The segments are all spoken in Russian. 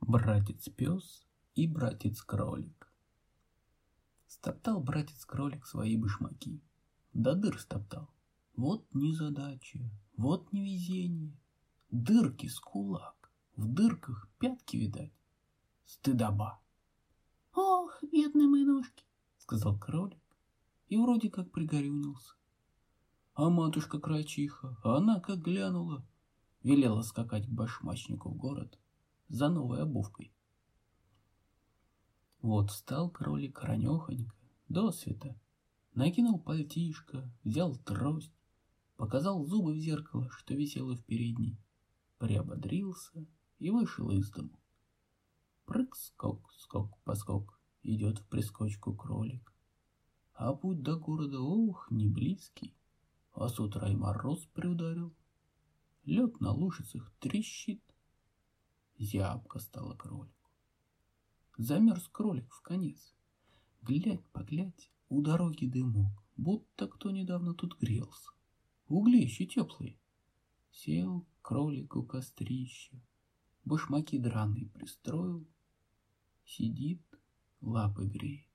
Братец-пес и братец-кролик. Стоптал братец-кролик свои башмаки. До дыр стоптал. Вот незадача, вот невезение. Дырки с кулак, в дырках пятки видать. Стыдоба. «Ох, бедные мои ножки!» — сказал кролик и вроде как пригорюнился. А матушка-крольчиха, она как глянула, велела скакать к башмачнику в город за новой обувкой. Вот встал кролик ранехонько, досвета, накинул пальтишко, взял трость, показал зубы в зеркало, что висело в передней, приободрился и вышел из дому. Прыг-скок, скок-поскок, идет в прискочку кролик. А путь до города, ох, не близкий, а с утра и мороз приударил. Лед на лужицах трещит. Зябко стало кролику. Замерз кролик вконец. Глядь-поглядь, у дороги дымок, будто кто недавно тут грелся. Угли еще теплые. Сел кролик у кострища, башмаки драные пристроил, сидит, лапы греет.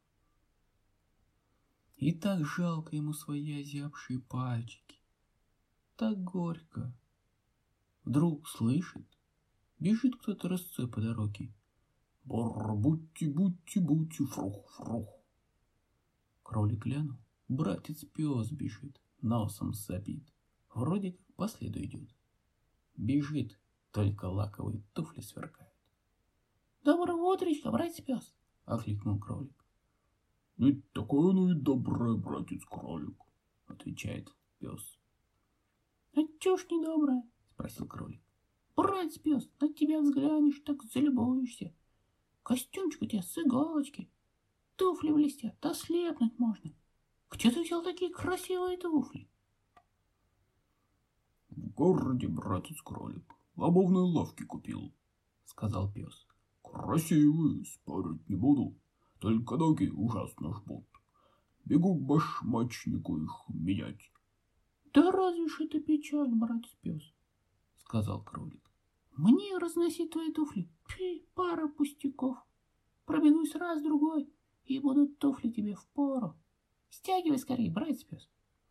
И так жалко ему свои озябшие пальчики, так горько. Вдруг слышит, бежит кто-то рысцой по дороге. Бур-бутти-бутти-бутти, фрух-фрух. Кролик глянул, братец-пес бежит, носом сопит, вроде как по следу идет. Бежит, только лаковые туфли сверкают. «Доброго утречка, братец-пес!» — окликнул кролик. «Ведь такое оно и доброе, братец-кролик», — отвечает пес. «А чё ж недоброе?» — спросил кролик. «Братец-пес, на тебя взглянешь, так залюбуешься. Костюмчик у тебя с иголочки, туфли блестят, ослепнуть можно. Где ты взял такие красивые туфли?» «В городе, братец-кролик, в обувной лавке купил», — сказал пес. «Красивые, спорить не буду, только ноги ужасно жмут. Бегу к башмачнику их менять». «Да разве ж это печаль, братец-пес», — сказал кролик. «Мне разносить твои туфли? Пара пустяков. Пробегусь раз-другой, и будут туфли тебе впору. Стягивай скорее, братец-пес».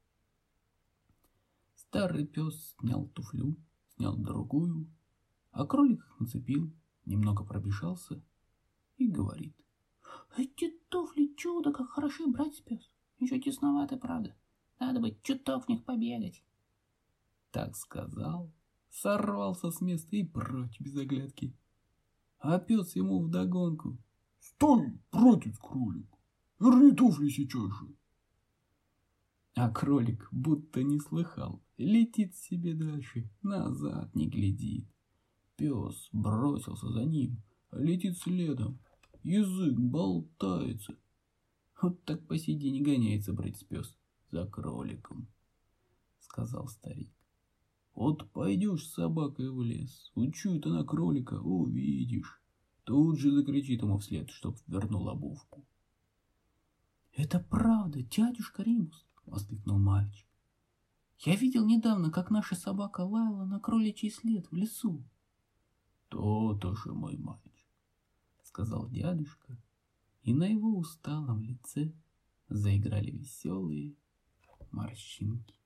Старый пес снял туфлю, снял другую, а кролик их нацепил, немного пробежался и говорит. «Эти туфли чудо, как хороши, братец-пес. Еще тесноваты, правда. Надо бы чуток в них побегать». Так сказал, сорвался с места и прочь без оглядки. А пес ему вдогонку. «Стой, братец-кролик, верни туфли сейчас же». А кролик будто не слыхал, летит себе дальше, назад не глядит. Пес бросился за ним, летит следом, язык болтается. Вот так по сей день и гоняется братец-пес за кроликом, сказал старик. Вот пойдешь с собакой в лес, учует она кролика, увидишь. Тут же закричит ему вслед, чтоб вернул обувку. «Это правда, дядюшка Римус!» — воскликнул мальчик. «Я видел недавно, как наша собака лаяла на кроличий след в лесу». «То-то же, мой мальчик», — сказал дядюшка, и на его усталом лице заиграли веселые морщинки.